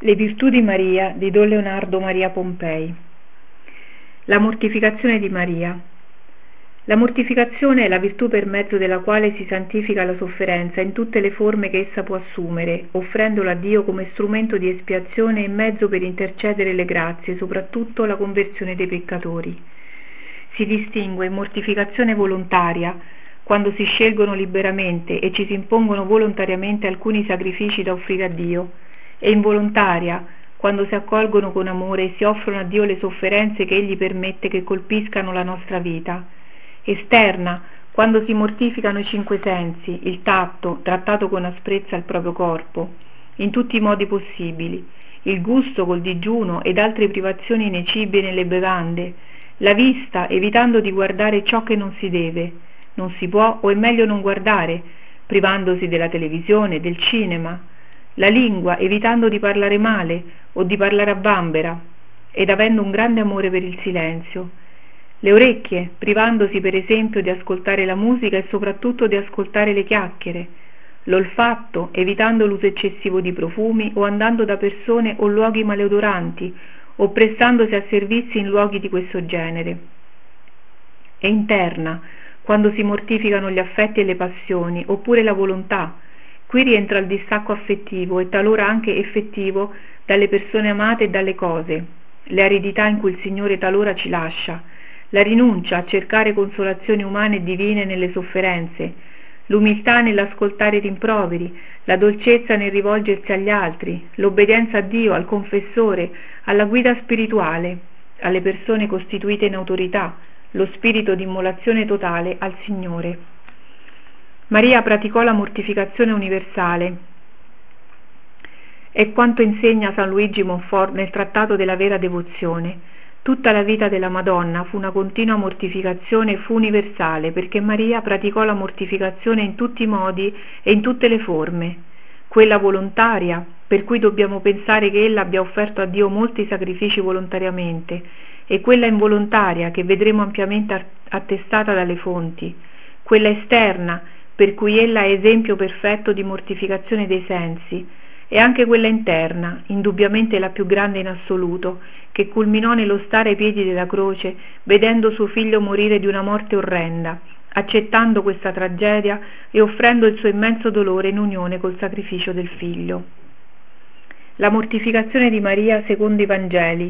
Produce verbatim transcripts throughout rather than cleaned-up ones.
Le virtù di Maria di Don Leonardo Maria Pompei. La mortificazione di Maria. La mortificazione è la virtù per mezzo della quale si santifica la sofferenza in tutte le forme che essa può assumere, offrendola a Dio come strumento di espiazione e mezzo per intercedere le grazie, soprattutto la conversione dei peccatori. Si distingue in mortificazione volontaria, quando si scelgono liberamente e ci si impongono volontariamente alcuni sacrifici da offrire a Dio, e involontaria, quando si accolgono con amore e si offrono a Dio le sofferenze che Egli permette che colpiscano la nostra vita. Esterna, quando si mortificano i cinque sensi, il tatto, trattato con asprezza al proprio corpo, in tutti i modi possibili, il gusto col digiuno ed altre privazioni nei cibi e nelle bevande, la vista, evitando di guardare ciò che non si deve, non si può o è meglio non guardare, privandosi della televisione, del cinema, la lingua, evitando di parlare male o di parlare a vanvera, ed avendo un grande amore per il silenzio. Le orecchie, privandosi per esempio di ascoltare la musica e soprattutto di ascoltare le chiacchiere. L'olfatto, evitando l'uso eccessivo di profumi o andando da persone o luoghi maleodoranti o prestandosi a servizi in luoghi di questo genere. E interna, quando si mortificano gli affetti e le passioni, oppure la volontà. Qui rientra il distacco affettivo e talora anche effettivo dalle persone amate e dalle cose, le aridità in cui il Signore talora ci lascia, la rinuncia a cercare consolazioni umane e divine nelle sofferenze, l'umiltà nell'ascoltare i rimproveri, la dolcezza nel rivolgersi agli altri, l'obbedienza a Dio, al confessore, alla guida spirituale, alle persone costituite in autorità, lo spirito di immolazione totale al Signore. Maria praticò la mortificazione universale. È quanto insegna San Luigi Montfort nel Trattato della vera devozione. Tutta la vita della Madonna fu una continua mortificazione e fu universale, perché Maria praticò la mortificazione in tutti i modi e in tutte le forme. Quella volontaria, per cui dobbiamo pensare che ella abbia offerto a Dio molti sacrifici volontariamente, e quella involontaria, che vedremo ampiamente attestata dalle fonti. Quella esterna, per cui ella è esempio perfetto di mortificazione dei sensi, e anche quella interna, indubbiamente la più grande in assoluto, che culminò nello stare ai piedi della croce, vedendo suo figlio morire di una morte orrenda, accettando questa tragedia e offrendo il suo immenso dolore in unione col sacrificio del figlio. La mortificazione di Maria secondo i Vangeli.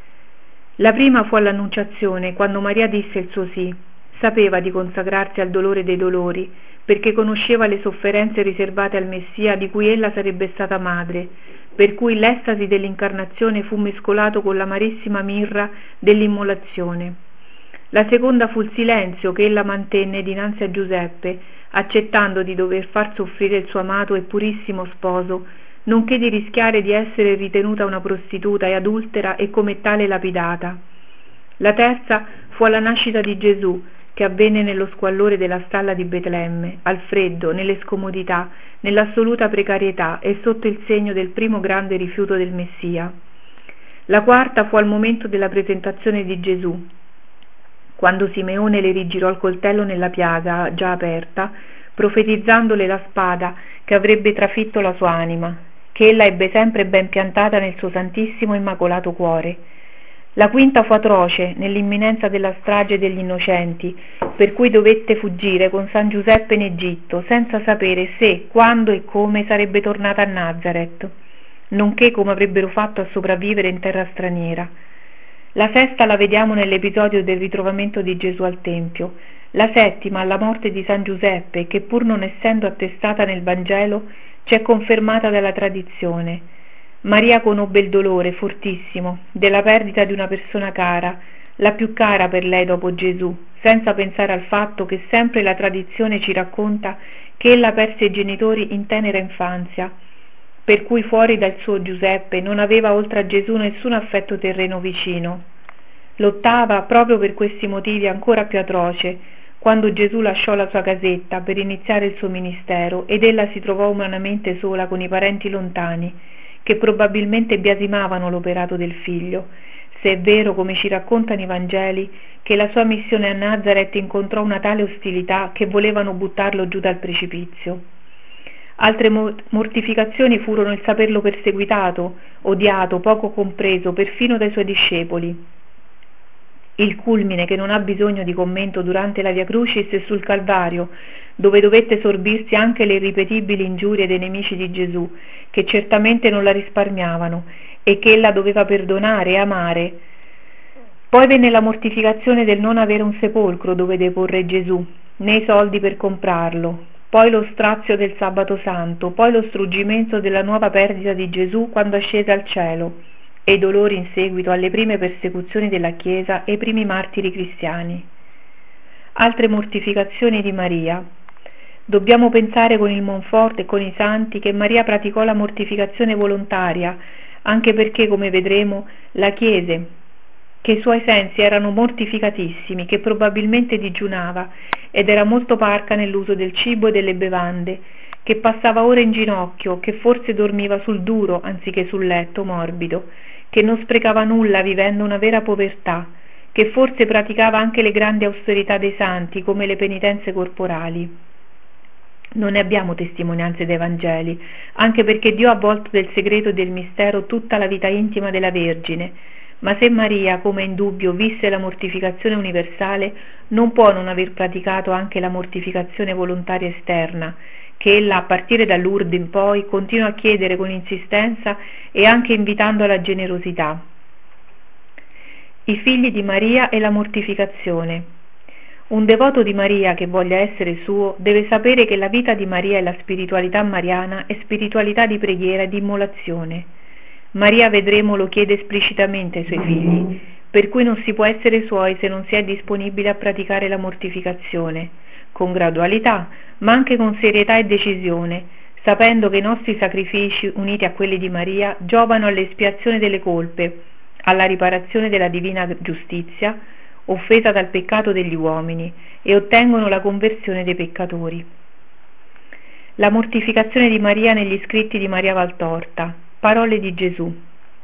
La prima fu all'Annunciazione, quando Maria disse il suo sì, sapeva di consacrarsi al dolore dei dolori, perché conosceva le sofferenze riservate al Messia di cui ella sarebbe stata madre, per cui l'estasi dell'incarnazione fu mescolato con l'amarissima mirra dell'immolazione. La seconda fu il silenzio che ella mantenne dinanzi a Giuseppe, accettando di dover far soffrire il suo amato e purissimo sposo, nonché di rischiare di essere ritenuta una prostituta e adultera e come tale lapidata. La terza fu alla nascita di Gesù, che avvenne nello squallore della stalla di Betlemme, al freddo, nelle scomodità, nell'assoluta precarietà e sotto il segno del primo grande rifiuto del Messia. La quarta fu al momento della presentazione di Gesù, quando Simeone le rigirò il coltello nella piaga già aperta, profetizzandole la spada che avrebbe trafitto la sua anima, che ella ebbe sempre ben piantata nel suo santissimo e immacolato cuore. La quinta fu atroce, nell'imminenza della strage degli innocenti, per cui dovette fuggire con San Giuseppe in Egitto, senza sapere se, quando e come sarebbe tornata a Nazareth, nonché come avrebbero fatto a sopravvivere in terra straniera. La sesta la vediamo nell'episodio del ritrovamento di Gesù al Tempio. La settima alla morte di San Giuseppe, che pur non essendo attestata nel Vangelo, ci è confermata dalla tradizione. Maria conobbe il dolore fortissimo della perdita di una persona cara, la più cara per lei dopo Gesù, senza pensare al fatto che sempre la tradizione ci racconta che ella perse i genitori in tenera infanzia, per cui fuori dal suo Giuseppe non aveva oltre a Gesù nessun affetto terreno vicino. L'ottava, proprio per questi motivi ancora più atroce, quando Gesù lasciò la sua casetta per iniziare il suo ministero ed ella si trovò umanamente sola con i parenti lontani, che probabilmente biasimavano l'operato del figlio, se è vero, come ci raccontano i Vangeli, che la sua missione a Nazareth incontrò una tale ostilità che volevano buttarlo giù dal precipizio. Altre mortificazioni furono il saperlo perseguitato, odiato, poco compreso, perfino dai suoi discepoli. Il culmine, che non ha bisogno di commento, durante la Via Crucis e sul Calvario, dove dovette sorbirsi anche le irripetibili ingiurie dei nemici di Gesù, che certamente non la risparmiavano e che ella doveva perdonare e amare. Poi venne la mortificazione del non avere un sepolcro dove deporre Gesù, né i soldi per comprarlo, poi lo strazio del sabato santo, poi lo struggimento della nuova perdita di Gesù quando ascese al cielo, e i dolori in seguito alle prime persecuzioni della Chiesa e i primi martiri cristiani. Altre mortificazioni di Maria. Dobbiamo pensare con il Monfort e con i santi che Maria praticò la mortificazione volontaria, anche perché, come vedremo, la Chiesa, che i suoi sensi erano mortificatissimi, che probabilmente digiunava ed era molto parca nell'uso del cibo e delle bevande, che passava ore in ginocchio, che forse dormiva sul duro anziché sul letto morbido, che non sprecava nulla vivendo una vera povertà, che forse praticava anche le grandi austerità dei santi come le penitenze corporali. Non ne abbiamo testimonianze dai Vangeli, anche perché Dio ha avvolto del segreto e del mistero tutta la vita intima della Vergine, ma se Maria, come è indubbio, visse la mortificazione universale, non può non aver praticato anche la mortificazione volontaria esterna, che ella, a partire da Lourdes in poi, continua a chiedere con insistenza e anche invitando alla generosità. I figli di Maria e la mortificazione. Un devoto di Maria che voglia essere suo deve sapere che la vita di Maria e la spiritualità mariana è spiritualità di preghiera e di immolazione. Maria, vedremo, lo chiede esplicitamente ai suoi figli, per cui non si può essere suoi se non si è disponibile a praticare la mortificazione, con gradualità, ma anche con serietà e decisione, sapendo che i nostri sacrifici, uniti a quelli di Maria, giovano all'espiazione delle colpe, alla riparazione della divina giustizia, offesa dal peccato degli uomini, e ottengono la conversione dei peccatori. La mortificazione di Maria negli scritti di Maria Valtorta. Parole di Gesù.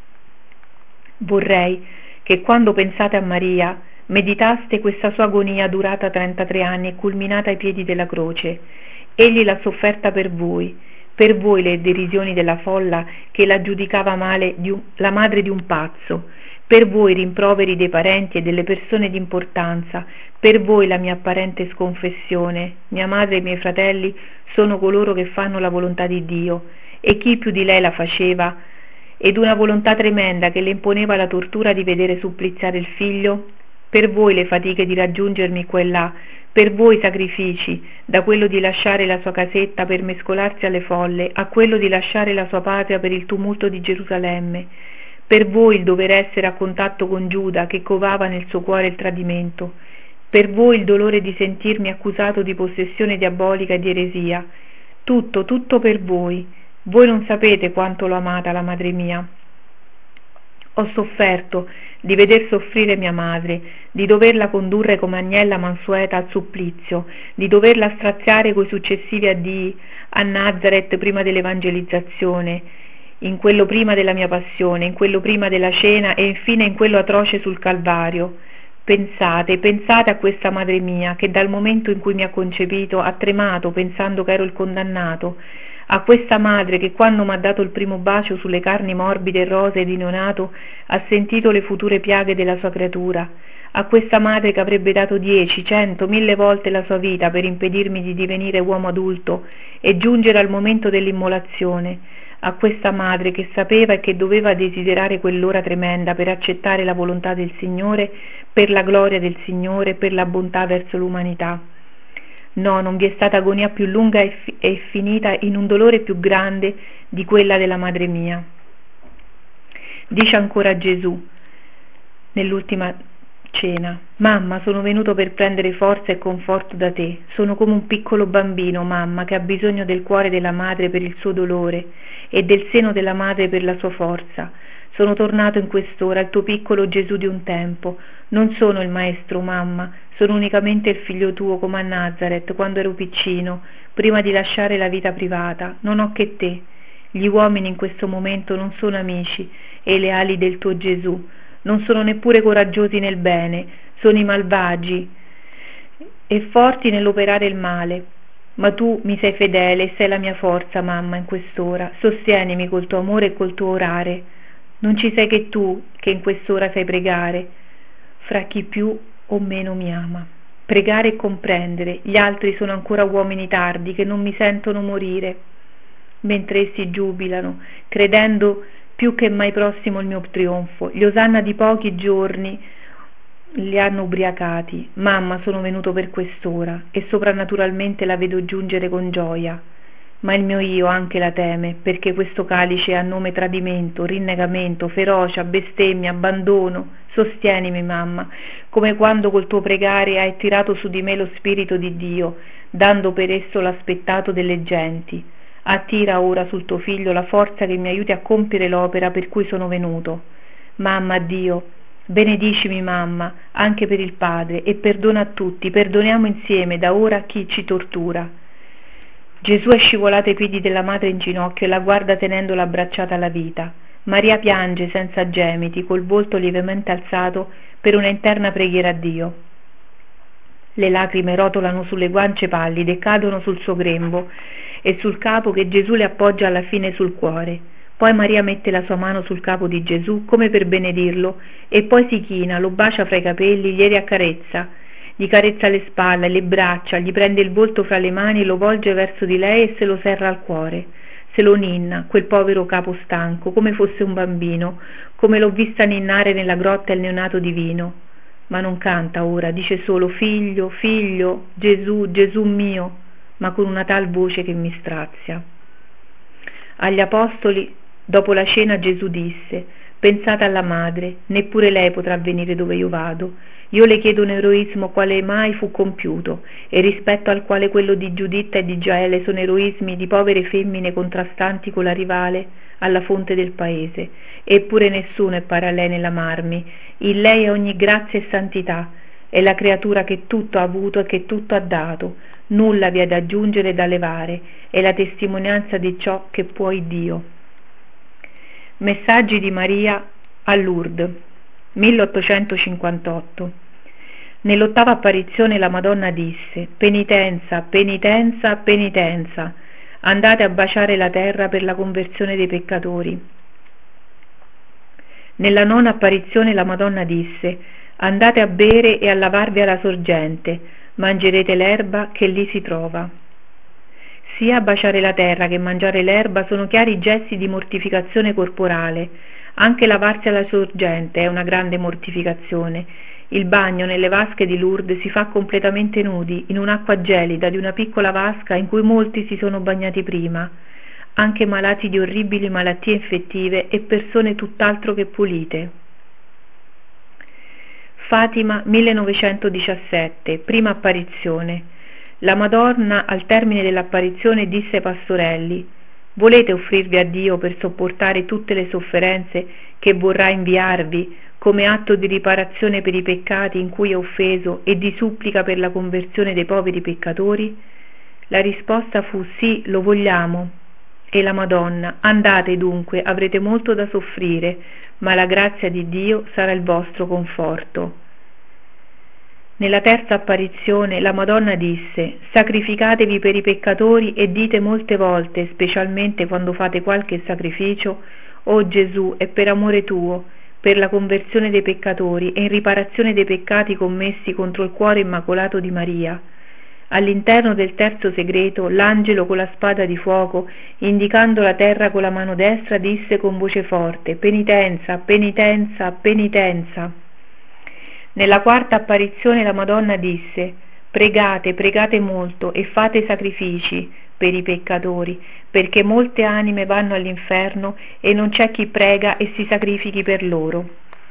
Vorrei che quando pensate a Maria meditaste questa sua agonia durata trentatré anni e culminata ai piedi della croce. Egli l'ha sofferta per voi, per voi le derisioni della folla che la giudicava male di un, la madre di un pazzo, per voi i rimproveri dei parenti e delle persone di importanza, per voi la mia apparente sconfessione. Mia madre e i miei fratelli sono coloro che fanno la volontà di Dio, e chi più di lei la faceva, ed una volontà tremenda che le imponeva la tortura di vedere suppliziare il figlio? Per voi le fatiche di raggiungermi qua e là, per voi i sacrifici, da quello di lasciare la sua casetta per mescolarsi alle folle, a quello di lasciare la sua patria per il tumulto di Gerusalemme, per voi il dover essere a contatto con Giuda che covava nel suo cuore il tradimento, per voi il dolore di sentirmi accusato di possessione diabolica e di eresia, tutto, tutto per voi. Voi non sapete quanto l'ho amata la madre mia. Ho sofferto di veder soffrire mia madre, di doverla condurre come agnella mansueta al supplizio, di doverla straziare coi successivi addii a Nazareth prima dell'evangelizzazione, in quello prima della mia passione, in quello prima della cena e infine in quello atroce sul Calvario. Pensate, pensate a questa madre mia che dal momento in cui mi ha concepito ha tremato pensando che ero il condannato, a questa madre che quando m'ha dato il primo bacio sulle carni morbide e rosee di neonato ha sentito le future piaghe della sua creatura, a questa madre che avrebbe dato dieci, cento, mille volte la sua vita per impedirmi di divenire uomo adulto e giungere al momento dell'immolazione, a questa madre che sapeva e che doveva desiderare quell'ora tremenda per accettare la volontà del Signore, per la gloria del Signore e per la bontà verso l'umanità. No, non vi è stata agonia più lunga e, fi- e finita in un dolore più grande di quella della madre mia. Dice ancora Gesù nell'ultima cena: mamma, sono venuto per prendere forza e conforto da te, sono come un piccolo bambino, mamma, che ha bisogno del cuore della madre per il suo dolore e del seno della madre per la sua forza. Sono tornato in quest'ora, il tuo piccolo Gesù di un tempo. Non sono il maestro, mamma, sono unicamente il figlio tuo come a Nazareth quando ero piccino, prima di lasciare la vita privata. Non ho che te. Gli uomini in questo momento non sono amici e leali del tuo Gesù, non sono neppure coraggiosi nel bene, sono i malvagi e forti nell'operare il male. Ma tu mi sei fedele e sei la mia forza, mamma, in quest'ora. Sostienimi col tuo amore e col tuo orare. Non ci sei che tu, che in quest'ora sai pregare, fra chi più o meno mi ama. Pregare e comprendere, gli altri sono ancora uomini tardi che non mi sentono morire, mentre essi giubilano, credendo più che mai prossimo il mio trionfo. Gli osanna di pochi giorni li hanno ubriacati. Mamma, sono venuto per quest'ora e soprannaturalmente la vedo giungere con gioia, ma il mio io anche la teme, perché questo calice ha nome tradimento, rinnegamento, ferocia, bestemmia, abbandono. Sostienimi, mamma, come quando col tuo pregare hai tirato su di me lo spirito di Dio, dando per esso l'aspettato delle genti. Attira ora sul tuo figlio la forza che mi aiuti a compiere l'opera per cui sono venuto. Mamma, Dio, benedicimi, mamma, anche per il Padre, e perdona a tutti, perdoniamo insieme da ora chi ci tortura. Gesù è scivolato ai piedi della madre in ginocchio e la guarda tenendola abbracciata alla vita. Maria piange senza gemiti, col volto lievemente alzato per una interna preghiera a Dio. Le lacrime rotolano sulle guance pallide e cadono sul suo grembo e sul capo che Gesù le appoggia alla fine sul cuore. Poi Maria mette la sua mano sul capo di Gesù come per benedirlo e poi si china, lo bacia fra i capelli, gli riaccarezza, gli carezza le spalle, le braccia, gli prende il volto fra le mani, lo volge verso di lei e se lo serra al cuore. Se lo ninna, quel povero capo stanco, come fosse un bambino, come l'ho vista ninnare nella grotta il neonato divino. Ma non canta ora, dice solo figlio, figlio, Gesù, Gesù mio, ma con una tal voce che mi strazia. Agli apostoli, dopo la cena, Gesù disse: pensate alla madre, neppure lei potrà venire dove io vado. Io le chiedo un eroismo quale mai fu compiuto, e rispetto al quale quello di Giuditta e di Giaele sono eroismi di povere femmine contrastanti con la rivale alla fonte del paese. Eppure nessuno è pari a lei nell'amarmi. In lei è ogni grazia e santità, è la creatura che tutto ha avuto e che tutto ha dato, nulla vi è da aggiungere e da levare, è la testimonianza di ciò che puoi Dio. Messaggi di Maria a Lourdes, milleottocentocinquantotto. Nell'ottava apparizione la Madonna disse: penitenza, penitenza, penitenza, andate a baciare la terra per la conversione dei peccatori. Nella nona apparizione la Madonna disse: andate a bere e a lavarvi alla sorgente, mangerete l'erba che lì si trova. Sia baciare la terra che mangiare l'erba sono chiari gesti di mortificazione corporale. Anche lavarsi alla sorgente è una grande mortificazione. Il bagno nelle vasche di Lourdes si fa completamente nudi, in un'acqua gelida di una piccola vasca in cui molti si sono bagnati prima, anche malati di orribili malattie infettive e persone tutt'altro che pulite. Fatima, millenovecentodiciassette, prima apparizione. La Madonna al termine dell'apparizione disse ai pastorelli: volete offrirvi a Dio per sopportare tutte le sofferenze che vorrà inviarvi come atto di riparazione per i peccati in cui è offeso e di supplica per la conversione dei poveri peccatori? La risposta fu: sì, lo vogliamo. E la Madonna: andate dunque, avrete molto da soffrire, ma la grazia di Dio sarà il vostro conforto. Nella terza apparizione la Madonna disse: sacrificatevi per i peccatori e dite molte volte, specialmente quando fate qualche sacrificio: o Gesù, è per amore tuo, per la conversione dei peccatori e in riparazione dei peccati commessi contro il cuore immacolato di Maria. All'interno del terzo segreto l'angelo con la spada di fuoco, indicando la terra con la mano destra, disse con voce forte: penitenza, penitenza, penitenza. Nella quarta apparizione la Madonna disse: pregate, pregate molto e fate sacrifici per i peccatori, perché molte anime vanno all'inferno e non c'è chi prega e si sacrifichi per loro.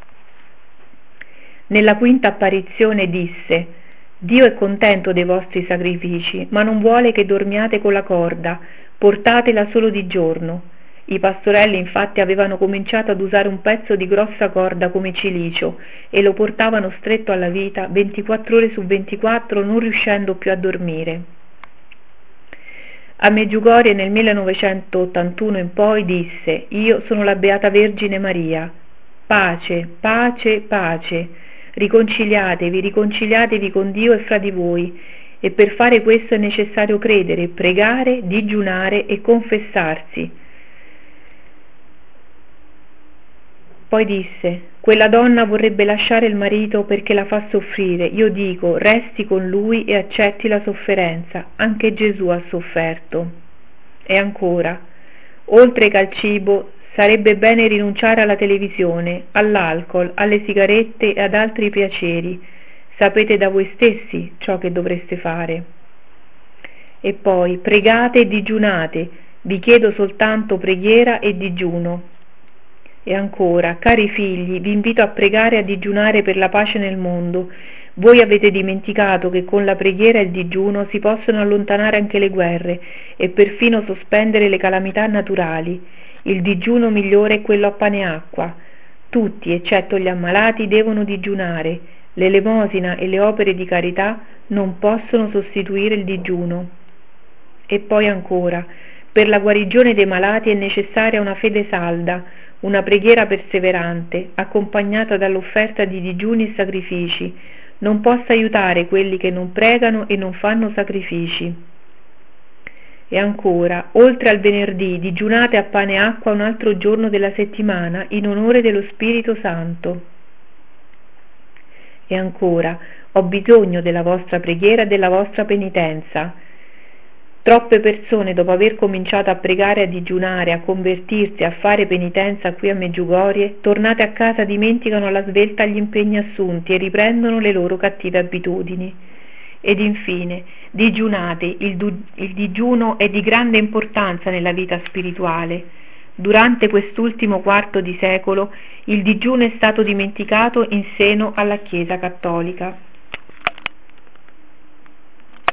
Nella quinta apparizione disse: Dio è contento dei vostri sacrifici, ma non vuole che dormiate con la corda, portatela solo di giorno. I pastorelli infatti avevano cominciato ad usare un pezzo di grossa corda come cilicio e lo portavano stretto alla vita ventiquattro ore su ventiquattro, non riuscendo più a dormire. A Medjugorje nel millenovecentottantuno in poi disse: io sono la Beata Vergine Maria. Pace, pace, pace. Riconciliatevi, riconciliatevi con Dio e fra di voi, e per fare questo è necessario credere, pregare, digiunare e confessarsi. Poi disse: quella donna vorrebbe lasciare il marito perché la fa soffrire. Io dico, resti con lui e accetti la sofferenza. Anche Gesù ha sofferto. E ancora, oltre che al cibo, sarebbe bene rinunciare alla televisione, all'alcol, alle sigarette e ad altri piaceri. Sapete da voi stessi ciò che dovreste fare. E poi, pregate e digiunate. Vi chiedo soltanto preghiera e digiuno. E ancora, cari figli, vi invito a pregare e a digiunare per la pace nel mondo. Voi avete dimenticato che con la preghiera e il digiuno si possono allontanare anche le guerre e perfino sospendere le calamità naturali. Il digiuno migliore è quello a pane e acqua. Tutti, eccetto gli ammalati, devono digiunare. L'elemosina e le opere di carità non possono sostituire il digiuno. E poi ancora, per la guarigione dei malati è necessaria una fede salda, una preghiera perseverante, accompagnata dall'offerta di digiuni e sacrifici. Non possa aiutare quelli che non pregano e non fanno sacrifici. E ancora, oltre al venerdì, digiunate a pane e acqua un altro giorno della settimana in onore dello Spirito Santo. E ancora, ho bisogno della vostra preghiera e della vostra penitenza. Troppe persone, dopo aver cominciato a pregare, a digiunare, a convertirsi, a fare penitenza qui a Meggiugorie, tornate a casa dimenticano alla svelta gli impegni assunti e riprendono le loro cattive abitudini. Ed infine, digiunate. Il, du- il digiuno è di grande importanza nella vita spirituale. Durante quest'ultimo quarto di secolo il digiuno è stato dimenticato in seno alla Chiesa cattolica.